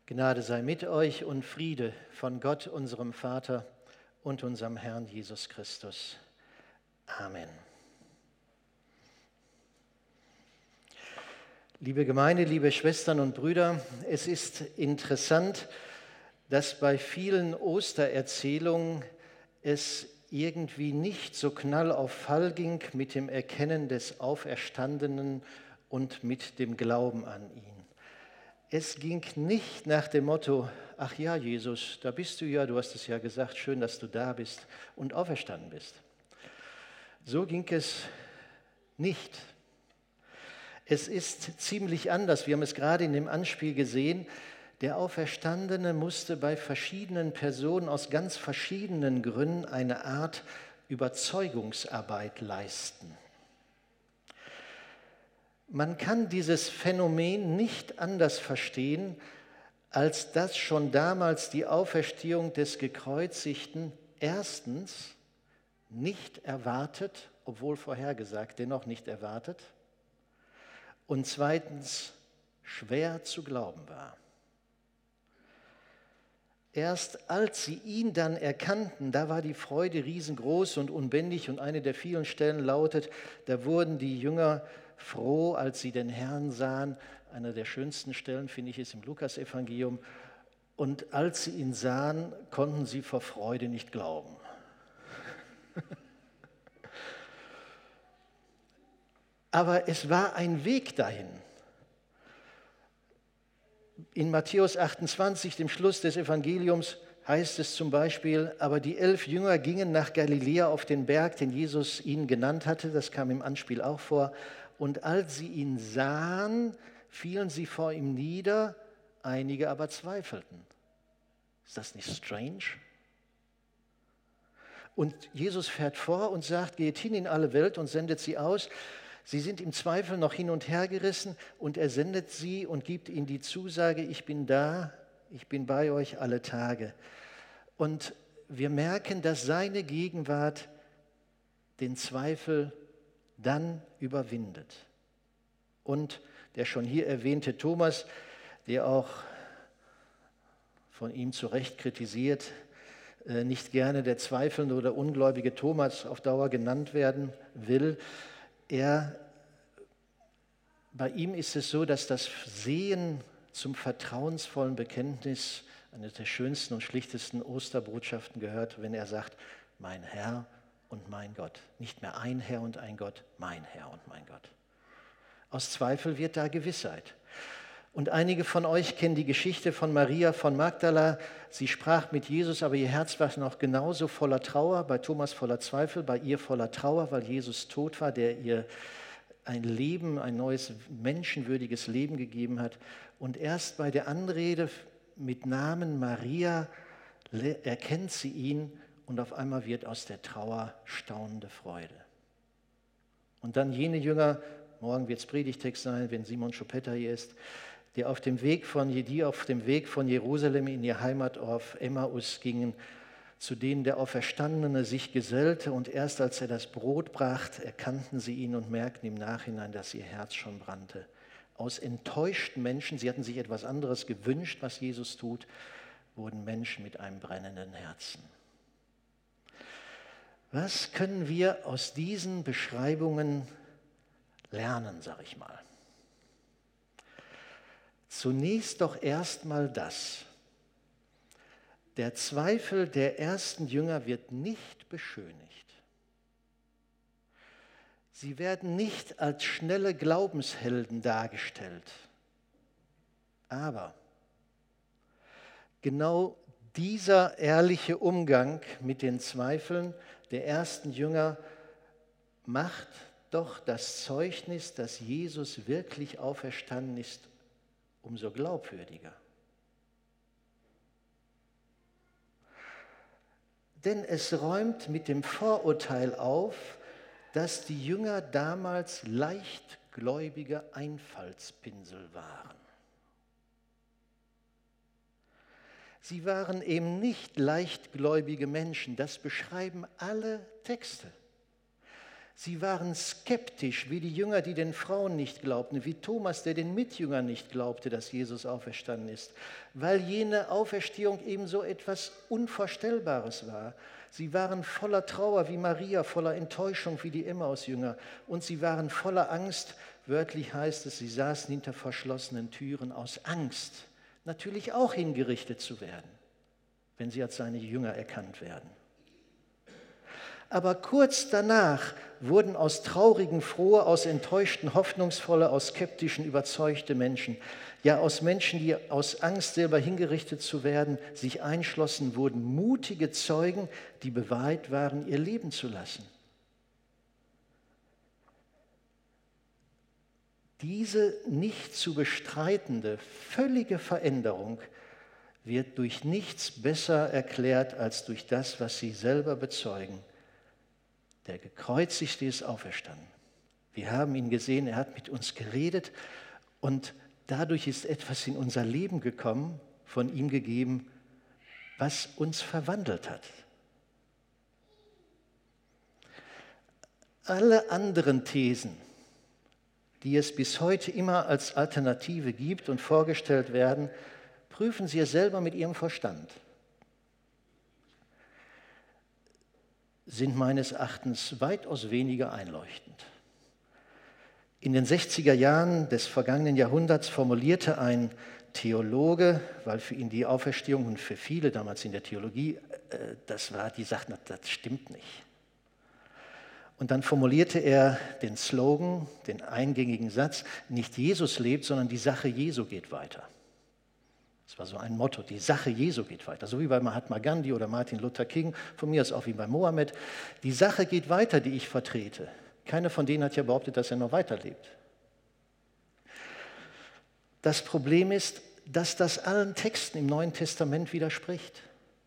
Gnade sei mit euch und Friede von Gott, unserem Vater und unserem Herrn Jesus Christus. Amen. Liebe Gemeinde, liebe Schwestern und Brüder, es ist interessant, dass bei vielen Ostererzählungen es irgendwie nicht so knall auf Fall ging mit dem Erkennen des Auferstandenen und mit dem Glauben an ihn. Es ging nicht nach dem Motto, ach ja, Jesus, da bist du ja, du hast es ja gesagt, schön, dass du da bist und auferstanden bist. So ging es nicht. Es ist ziemlich anders, wir haben es gerade in dem Anspiel gesehen, der Auferstandene musste bei verschiedenen Personen aus ganz verschiedenen Gründen eine Art Überzeugungsarbeit leisten. Man kann dieses Phänomen nicht anders verstehen, als dass schon damals die Auferstehung des Gekreuzigten erstens nicht erwartet, obwohl vorhergesagt, dennoch nicht erwartet, und zweitens schwer zu glauben war. Erst als sie ihn dann erkannten, da war die Freude riesengroß und unbändig, und eine der vielen Stellen lautet, da wurden die Jünger froh, als sie den Herrn sahen. Eine der schönsten Stellen, finde ich, ist im Lukasevangelium. Und als sie ihn sahen, konnten sie vor Freude nicht glauben. Aber es war ein Weg dahin. In Matthäus 28, dem Schluss des Evangeliums, heißt es zum Beispiel, aber die 11 Jünger gingen nach Galiläa auf den Berg, den Jesus ihnen genannt hatte, das kam im Anspiel auch vor, und als sie ihn sahen, fielen sie vor ihm nieder, einige aber zweifelten. Ist das nicht strange? Und Jesus fährt vor und sagt, geht hin in alle Welt und sendet sie aus. Sie sind im Zweifel noch hin und her gerissen und er sendet sie und gibt ihnen die Zusage, ich bin da, ich bin bei euch alle Tage. Und wir merken, dass seine Gegenwart den Zweifel dann überwindet. Und der schon hier erwähnte Thomas, der auch von ihm zu Recht kritisiert, nicht gerne der zweifelnde oder ungläubige Thomas auf Dauer genannt werden will, bei ihm ist es so, dass das Sehen zum vertrauensvollen Bekenntnis eine der schönsten und schlichtesten Osterbotschaften gehört, wenn er sagt, mein Herr und mein Gott. Nicht mehr ein Herr und ein Gott, mein Herr und mein Gott. Aus Zweifel wird da Gewissheit. Und einige von euch kennen die Geschichte von Maria von Magdala. Sie sprach mit Jesus, aber ihr Herz war noch genauso voller Trauer, bei Thomas voller Zweifel, bei ihr voller Trauer, weil Jesus tot war, der ihr ein Leben, ein neues menschenwürdiges Leben gegeben hat. Und erst bei der Anrede mit Namen Maria erkennt sie ihn und auf einmal wird aus der Trauer staunende Freude. Und dann jene Jünger, morgen wird es Predigtext sein, wenn Simon Schopetta hier ist, die auf dem Weg von Jerusalem in ihr Heimatdorf Emmaus gingen, zu denen der Auferstandene sich gesellte, und erst als er das Brot brachte, erkannten sie ihn und merkten im Nachhinein, dass ihr Herz schon brannte. Aus enttäuschten Menschen, sie hatten sich etwas anderes gewünscht, was Jesus tut, wurden Menschen mit einem brennenden Herzen. Was können wir aus diesen Beschreibungen lernen, sag ich mal? Zunächst doch erstmal das. Der Zweifel der ersten Jünger wird nicht beschönigt. Sie werden nicht als schnelle Glaubenshelden dargestellt. Aber genau dieser ehrliche Umgang mit den Zweifeln der ersten Jünger macht doch das Zeugnis, dass Jesus wirklich auferstanden ist, umso glaubwürdiger. Denn es räumt mit dem Vorurteil auf, dass die Jünger damals leichtgläubige Einfallspinsel waren. Sie waren eben nicht leichtgläubige Menschen, das beschreiben alle Texte. Sie waren skeptisch, wie die Jünger, die den Frauen nicht glaubten, wie Thomas, der den Mitjüngern nicht glaubte, dass Jesus auferstanden ist, weil jene Auferstehung eben so etwas Unvorstellbares war. Sie waren voller Trauer wie Maria, voller Enttäuschung wie die Emmaus-Jünger und sie waren voller Angst. Wörtlich heißt es, sie saßen hinter verschlossenen Türen aus Angst, natürlich auch hingerichtet zu werden, wenn sie als seine Jünger erkannt werden. Aber kurz danach wurden aus Traurigen frohe, aus Enttäuschten hoffnungsvolle, aus Skeptischen überzeugte Menschen. Ja, aus Menschen, die aus Angst selber hingerichtet zu werden, sich einschlossen, wurden mutige Zeugen, die bereit waren, ihr Leben zu lassen. Diese nicht zu bestreitende, völlige Veränderung wird durch nichts besser erklärt als durch das, was sie selber bezeugen. Der Gekreuzigte ist auferstanden. Wir haben ihn gesehen, er hat mit uns geredet und dadurch ist etwas in unser Leben gekommen, von ihm gegeben, was uns verwandelt hat. Alle anderen Thesen, die es bis heute immer als Alternative gibt und vorgestellt werden, prüfen Sie es selber mit Ihrem Verstand. Sind meines Erachtens weitaus weniger einleuchtend. In den 60er Jahren des vergangenen Jahrhunderts formulierte ein Theologe, weil für ihn die Auferstehung und für viele damals in der Theologie, die sagten, das stimmt nicht. Und dann formulierte er den Slogan, den eingängigen Satz, nicht Jesus lebt, sondern die Sache Jesu geht weiter. Das war so ein Motto, die Sache Jesu geht weiter. So wie bei Mahatma Gandhi oder Martin Luther King, von mir aus auch wie bei Mohammed. Die Sache geht weiter, die ich vertrete. Keiner von denen hat ja behauptet, dass er noch weiterlebt. Das Problem ist, dass das allen Texten im Neuen Testament widerspricht.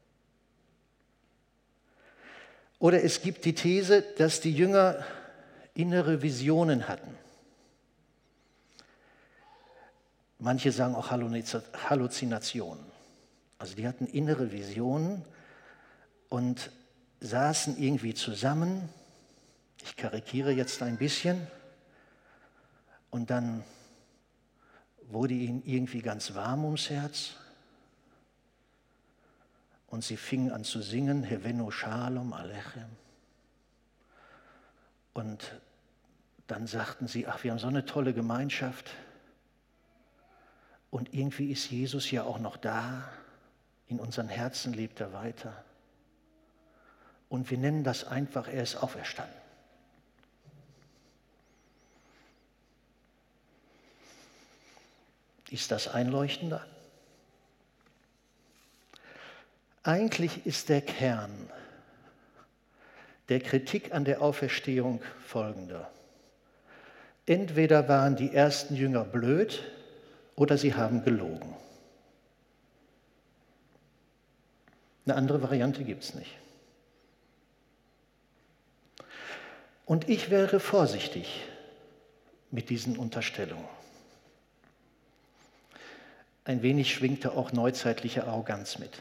Oder es gibt die These, dass die Jünger innere Visionen hatten. Manche sagen auch Halluzinationen. Also die hatten innere Visionen und saßen irgendwie zusammen. Ich karikiere jetzt ein bisschen. Und dann wurde ihnen irgendwie ganz warm ums Herz. Und sie fingen an zu singen, Hevenu Shalom Alechem. Und dann sagten sie, ach, wir haben so eine tolle Gemeinschaft. Und irgendwie ist Jesus ja auch noch da, in unseren Herzen lebt er weiter. Und wir nennen das einfach, er ist auferstanden. Ist das einleuchtender? Eigentlich ist der Kern der Kritik an der Auferstehung folgender. Entweder waren die ersten Jünger blöd, oder sie haben gelogen. Eine andere Variante gibt es nicht. Und ich wäre vorsichtig mit diesen Unterstellungen. Ein wenig schwingte auch neuzeitliche Arroganz mit.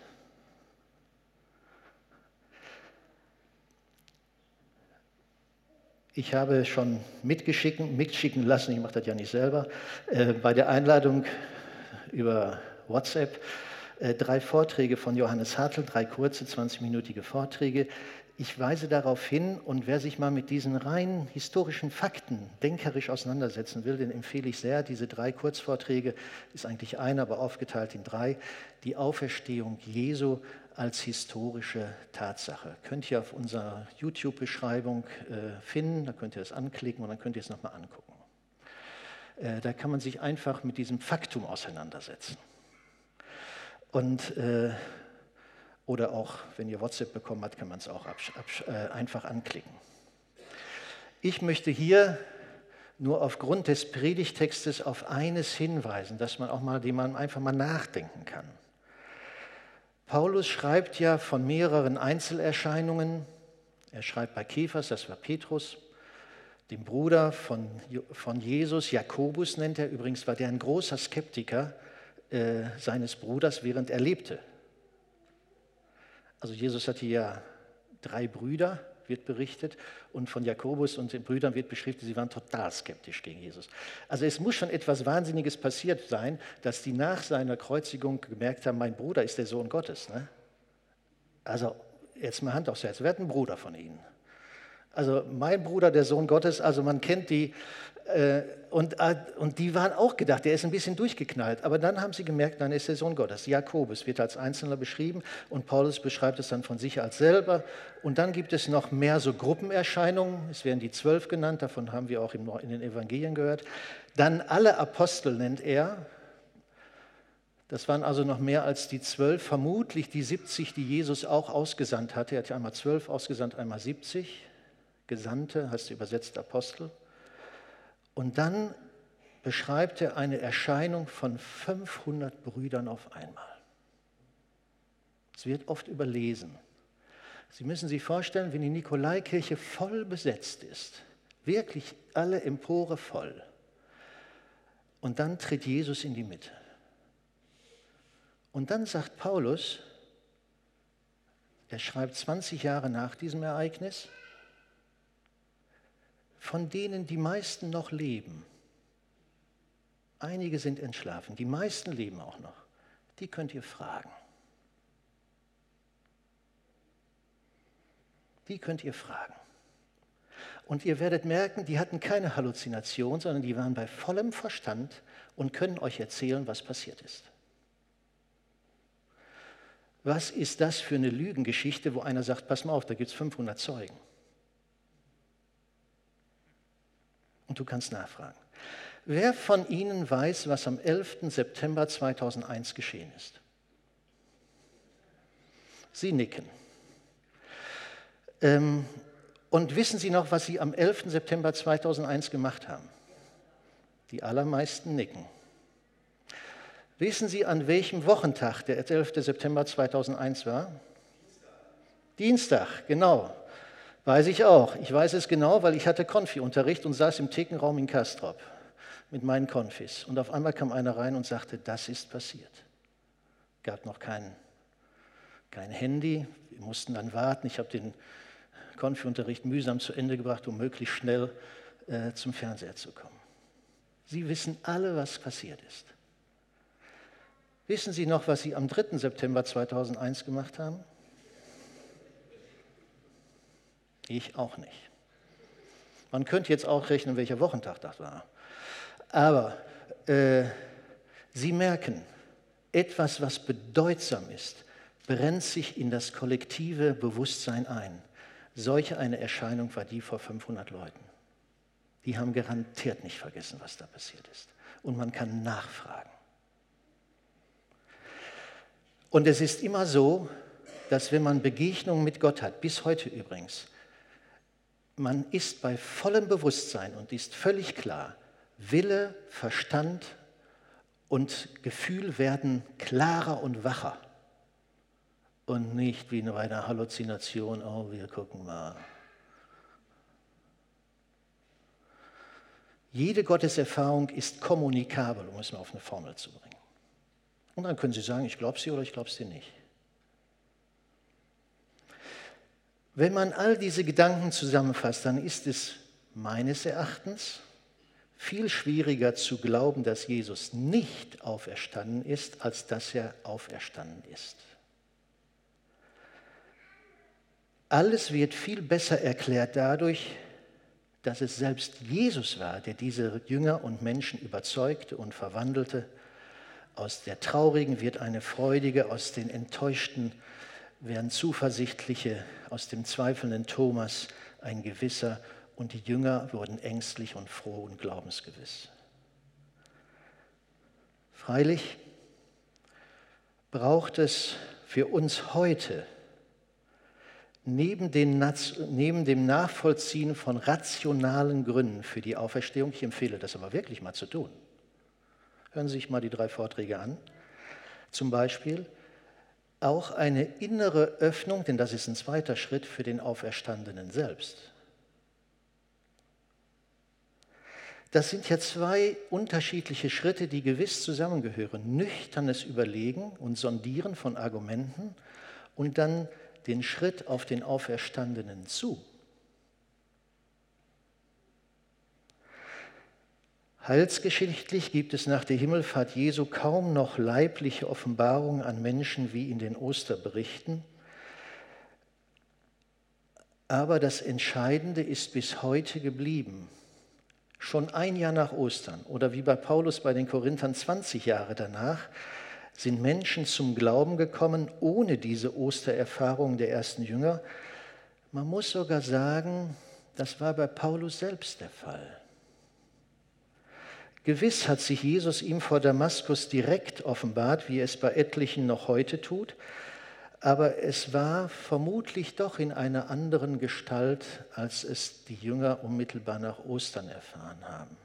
Ich habe schon mitschicken lassen, ich mache das ja nicht selber, bei der Einladung über WhatsApp 3 Vorträge von Johannes Hartl, 3 kurze, 20-minütige Vorträge. Ich weise darauf hin und wer sich mal mit diesen rein historischen Fakten denkerisch auseinandersetzen will, den empfehle ich sehr. Diese 3 Kurzvorträge, ist eigentlich einer, aber aufgeteilt in 3. Die Auferstehung Jesu als historische Tatsache. Könnt ihr auf unserer YouTube-Beschreibung finden, da könnt ihr das anklicken und dann könnt ihr es nochmal angucken. Da kann man sich einfach mit diesem Faktum auseinandersetzen. Und, oder auch, wenn ihr WhatsApp bekommen habt, kann man es auch einfach anklicken. Ich möchte hier nur aufgrund des Predigtextes auf eines hinweisen, dass man auch mal, dem man einfach mal nachdenken kann. Paulus schreibt ja von mehreren Einzelerscheinungen. Er schreibt bei Kephas, das war Petrus, dem Bruder von Jesus, Jakobus nennt er. Übrigens war der ein großer Skeptiker seines Bruders, während er lebte. Also Jesus hatte ja 3 Brüder, wird berichtet, und von Jakobus und den Brüdern wird beschrieben, sie waren total skeptisch gegen Jesus. Also es muss schon etwas Wahnsinniges passiert sein, dass die nach seiner Kreuzigung gemerkt haben, mein Bruder ist der Sohn Gottes. Ne? Also jetzt mal Hand aufs Herz, wer hat einen Bruder von Ihnen? Also mein Bruder, der Sohn Gottes, also man kennt die, und die waren auch gedacht, der ist ein bisschen durchgeknallt. Aber dann haben sie gemerkt, nein, er ist der Sohn Gottes. Jakobus wird als Einzelner beschrieben und Paulus beschreibt es dann von sich als selber. Und dann gibt es noch mehr so Gruppenerscheinungen, es werden die 12 genannt, davon haben wir auch in den Evangelien gehört. Dann alle Apostel nennt er. Das waren also noch mehr als die 12, vermutlich die 70, die Jesus auch ausgesandt hatte. Er hat ja einmal 12 ausgesandt, einmal 70. Gesandte, heißt übersetzt Apostel. Und dann beschreibt er eine Erscheinung von 500 Brüdern auf einmal. Es wird oft überlesen. Sie müssen sich vorstellen, wenn die Nikolaikirche voll besetzt ist, wirklich alle Empore voll, und dann tritt Jesus in die Mitte. Und dann sagt Paulus, er schreibt 20 Jahre nach diesem Ereignis, von denen die meisten noch leben, einige sind entschlafen, die meisten leben auch noch, die könnt ihr fragen. Die könnt ihr fragen. Und ihr werdet merken, die hatten keine Halluzination, sondern die waren bei vollem Verstand und können euch erzählen, was passiert ist. Was ist das für eine Lügengeschichte, wo einer sagt, pass mal auf, da gibt es 500 Zeugen. Und du kannst nachfragen. Wer von Ihnen weiß, was am 11. September 2001 geschehen ist? Sie nicken. Und wissen Sie noch, was Sie am 11. September 2001 gemacht haben? Die allermeisten nicken. Wissen Sie, an welchem Wochentag der 11. September 2001 war? Dienstag, genau. Weiß ich auch. Ich weiß es genau, weil ich hatte Konfi-Unterricht und saß im Thekenraum in Castrop mit meinen Konfis. Und auf einmal kam einer rein und sagte, das ist passiert. Gab noch kein Handy, wir mussten dann warten. Ich habe den Konfi-Unterricht mühsam zu Ende gebracht, um möglichst schnell zum Fernseher zu kommen. Sie wissen alle, was passiert ist. Wissen Sie noch, was Sie am 3. September 2001 gemacht haben? Ich auch nicht. Man könnte jetzt auch rechnen, welcher Wochentag das war. Aber Sie merken, etwas, was bedeutsam ist, brennt sich in das kollektive Bewusstsein ein. Solch eine Erscheinung war die vor 500 Leuten. Die haben garantiert nicht vergessen, was da passiert ist. Und man kann nachfragen. Und es ist immer so, dass wenn man Begegnungen mit Gott hat, bis heute übrigens, man ist bei vollem Bewusstsein und ist völlig klar, Wille, Verstand und Gefühl werden klarer und wacher. Und nicht wie bei einer Halluzination, oh, wir gucken mal. Jede Gotteserfahrung ist kommunikabel, um es mal auf eine Formel zu bringen. Und dann können Sie sagen, ich glaube sie oder ich glaube sie nicht. Wenn man all diese Gedanken zusammenfasst, dann ist es meines Erachtens viel schwieriger zu glauben, dass Jesus nicht auferstanden ist, als dass er auferstanden ist. Alles wird viel besser erklärt dadurch, dass es selbst Jesus war, der diese Jünger und Menschen überzeugte und verwandelte. Aus der Traurigen wird eine Freudige, aus den Enttäuschten werden Zuversichtliche, aus dem zweifelnden Thomas ein Gewisser und die Jünger wurden ängstlich und froh und glaubensgewiss. Freilich braucht es für uns heute neben dem Nachvollziehen von rationalen Gründen für die Auferstehung, ich empfehle das aber wirklich mal zu tun. Hören Sie sich mal die 3 Vorträge an. Zum Beispiel auch eine innere Öffnung, denn das ist ein zweiter Schritt für den Auferstandenen selbst. Das sind ja 2 unterschiedliche Schritte, die gewiss zusammengehören. Nüchternes Überlegen und Sondieren von Argumenten und dann den Schritt auf den Auferstandenen zu. Heilsgeschichtlich gibt es nach der Himmelfahrt Jesu kaum noch leibliche Offenbarungen an Menschen wie in den Osterberichten. Aber das Entscheidende ist bis heute geblieben. Schon ein Jahr nach Ostern oder wie bei Paulus bei den Korinthern 20 Jahre danach sind Menschen zum Glauben gekommen ohne diese Ostererfahrung der ersten Jünger. Man muss sogar sagen, das war bei Paulus selbst der Fall. Gewiss hat sich Jesus ihm vor Damaskus direkt offenbart, wie er es bei etlichen noch heute tut, aber es war vermutlich doch in einer anderen Gestalt, als es die Jünger unmittelbar nach Ostern erfahren haben.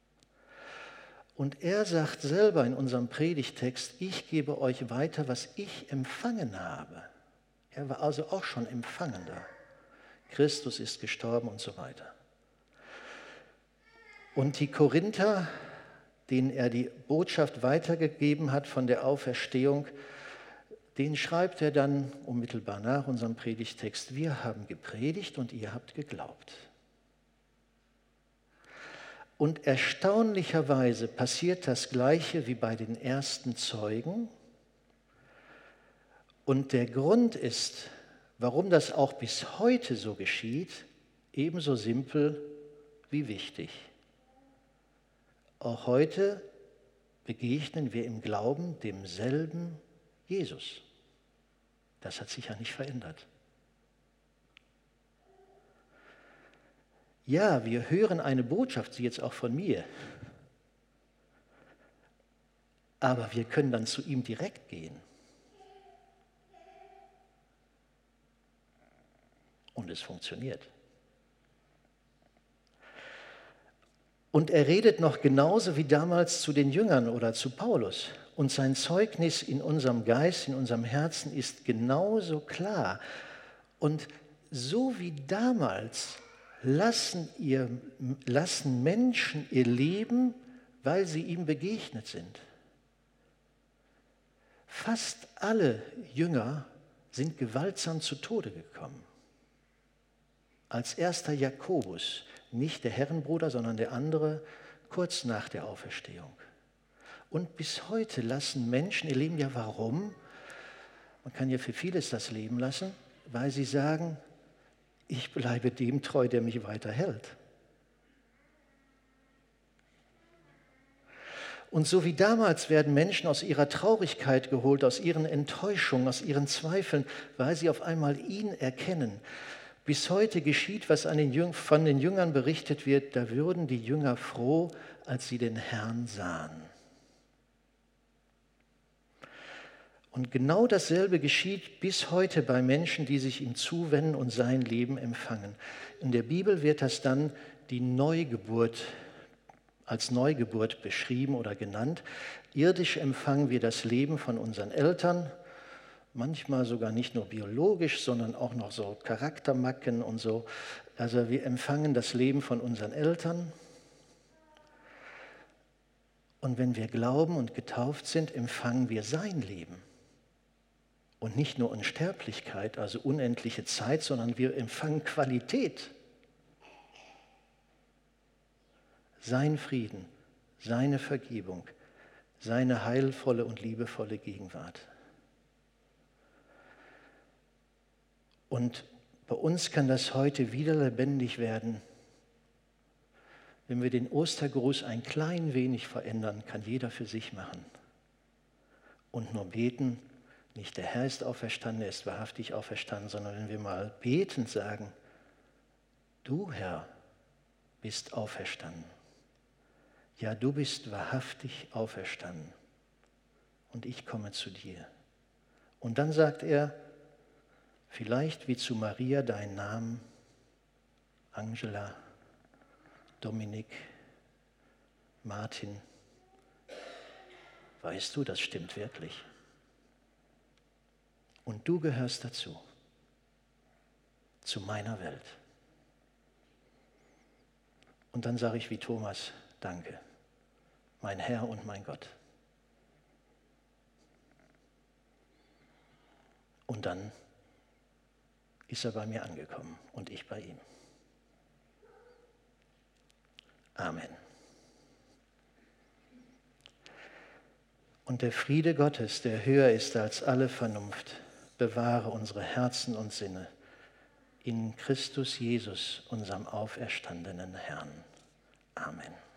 Und er sagt selber in unserem Predigtext, ich gebe euch weiter, was ich empfangen habe. Er war also auch schon Empfangender. Christus ist gestorben und so weiter. Und die Korinther, denen er die Botschaft weitergegeben hat von der Auferstehung, den schreibt er dann unmittelbar nach unserem Predigtext, wir haben gepredigt und ihr habt geglaubt. Und erstaunlicherweise passiert das Gleiche wie bei den ersten Zeugen. Und der Grund ist, warum das auch bis heute so geschieht, ebenso simpel wie wichtig. Auch heute begegnen wir im Glauben demselben Jesus. Das hat sich ja nicht verändert. Ja, wir hören eine Botschaft, sie jetzt auch von mir. Aber wir können dann zu ihm direkt gehen. Und es funktioniert. Und er redet noch genauso wie damals zu den Jüngern oder zu Paulus. Und sein Zeugnis in unserem Geist, in unserem Herzen ist genauso klar. Und so wie damals lassen Menschen ihr Leben, weil sie ihm begegnet sind. Fast alle Jünger sind gewaltsam zu Tode gekommen. Als erster Jakobus, nicht der Herrenbruder, sondern der andere, kurz nach der Auferstehung. Und bis heute lassen Menschen ihr Leben, ja warum? Man kann ja für vieles das Leben lassen, weil sie sagen, ich bleibe dem treu, der mich weiterhält. Und so wie damals werden Menschen aus ihrer Traurigkeit geholt, aus ihren Enttäuschungen, aus ihren Zweifeln, weil sie auf einmal ihn erkennen. Bis heute geschieht, was von den Jüngern berichtet wird, da würden die Jünger froh, als sie den Herrn sahen. Und genau dasselbe geschieht bis heute bei Menschen, die sich ihm zuwenden und sein Leben empfangen. In der Bibel wird das dann die Neugeburt, als Neugeburt beschrieben oder genannt. Irdisch empfangen wir das Leben von unseren Eltern, manchmal sogar nicht nur biologisch, sondern auch noch so Charaktermacken und so. Also wir empfangen das Leben von unseren Eltern. Und wenn wir glauben und getauft sind, empfangen wir sein Leben. Und nicht nur Unsterblichkeit, also unendliche Zeit, sondern wir empfangen Qualität. Sein Frieden, seine Vergebung, seine heilvolle und liebevolle Gegenwart. Und bei uns kann das heute wieder lebendig werden. Wenn wir den Ostergruß ein klein wenig verändern, kann jeder für sich machen. Und nur beten, nicht der Herr ist auferstanden, er ist wahrhaftig auferstanden, sondern wenn wir mal betend sagen, du Herr bist auferstanden. Ja, du bist wahrhaftig auferstanden. Und ich komme zu dir. Und dann sagt er, vielleicht wie zu Maria dein Namen, Angela, Dominik, Martin. Weißt du, das stimmt wirklich. Und du gehörst dazu, zu meiner Welt. Und dann sage ich wie Thomas, danke, mein Herr und mein Gott. Und dann ist er bei mir angekommen und ich bei ihm. Amen. Und der Friede Gottes, der höher ist als alle Vernunft, bewahre unsere Herzen und Sinne in Christus Jesus, unserem auferstandenen Herrn. Amen.